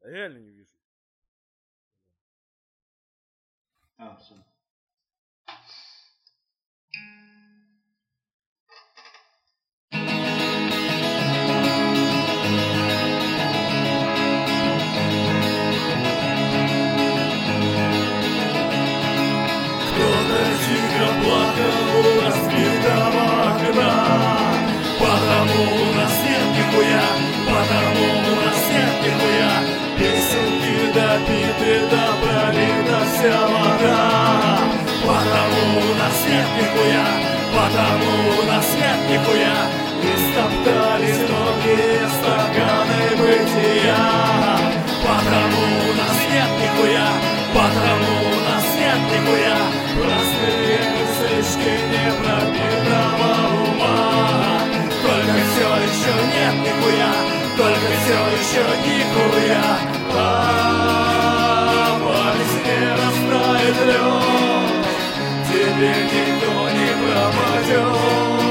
Реально не вижу. Все. Кто-то тихо плакал у разбитого окна, потому у нас нет нихуя, потому у нас нет нихуя. Песенки допиты, да пролита вся вода, потому у нас нет нихуя, потому у нас нет нихуя. Истоптались многие стаканы бытия, потому у нас нет нихуя, потому у нас нет нихуя. Простые мыслишки непропитанного ума. Только все еще нет нихуя, только все еще нихуя. По весне растает лед, теперь никто не пропадет.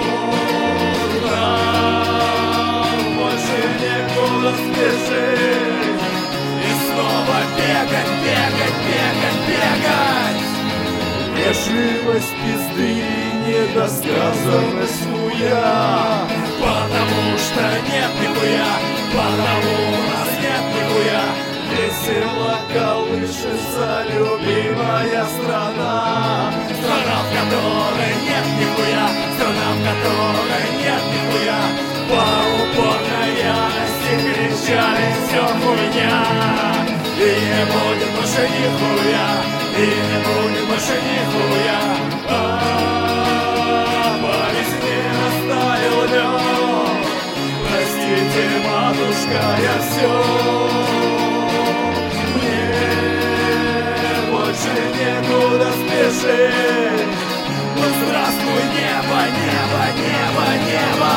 Нам больше некуда спешить и снова бегать, бегать, бегать, бегать. Вежливость пизды и недосказанность хуя, потому что нет нихуя, потому у нас нет нихуя. Весело колышется любимая страна, страна, в которой нет нихуя, страна, в которой нет нихуя. По упорной ярости кричали все хуйня, и не будет больше нихуя, и не будет больше нихуя. По весне растаял лед, простите, матушка, я все. Мне больше некуда спешить. Ну здравствуй, небо, небо, небо, небо.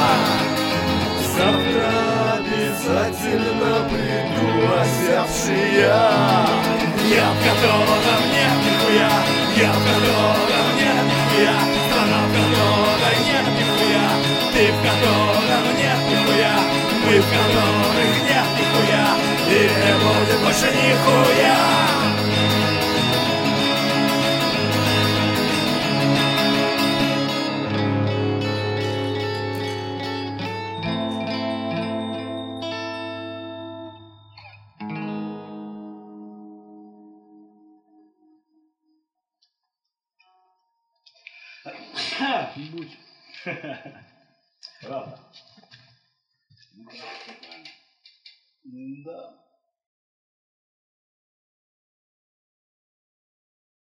Завтра обязательно приду, осевший я, в котором нет нихуя, я, в котором нет нихуя. Страна, в которой нет нихуя, ты, в котором нет нихуя, мы, в которых нет нихуя, и не будет больше нихуя. Будь. Правда. Да.